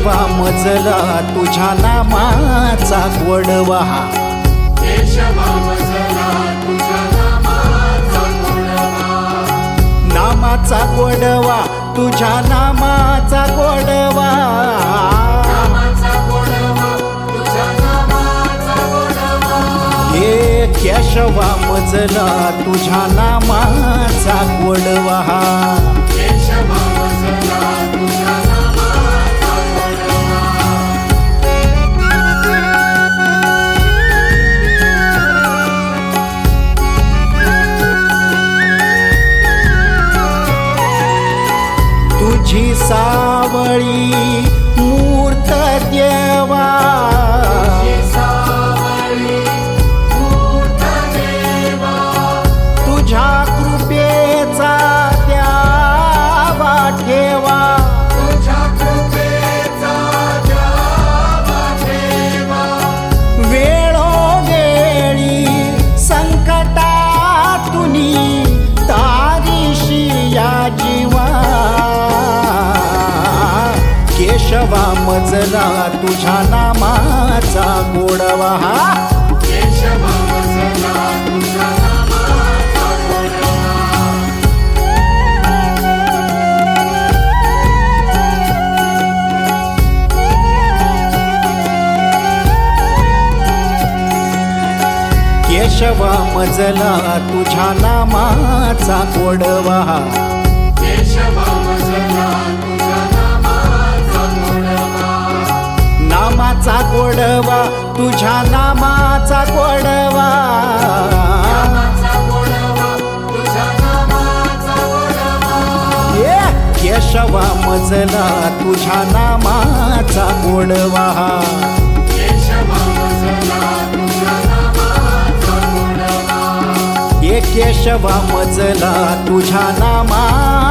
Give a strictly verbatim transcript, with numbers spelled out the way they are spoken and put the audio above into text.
केशवा मजला तुझ्या नामाचा गोडवा केशवा मजला तुझ्या नामाचा गोडवा नामाचा गोडवा तुझ्या नामाचा गोडवा नामाचा गोडवा तुझ्या नामाचा गोडवा हे केशवा मजला तुझ्या नामाचा गोडवा केशवा मजला तुझ्या नामाचा गोडवा तुझी सावळी मूर्त देवा तुझ्या कृपेचा द्यावा ठेवा तुझ्या कृपेचा द्यावा ठेवा वेळोवेळी संकटातुनी तारीशी या जीवा केशवा मजला तुझ्या नामाचा गोडवा केशवा मजला तुझ्या नामाचा गोडवा केशवा मजला तुझ्या नामाचा गोडवा केशवा मजला तुझ्या नामाचा गोडवा नामाचा गोडवा तुझ्या नामाचा गोडवा नामाचा गोडवा तुझ्या नामाचा गोडवा ये केशवा मजला तुझ्या नामाचा गोडवा केशवा मजला तुझ्या नामाचा गोडवा ये केशवा मजला तुझ्या नामा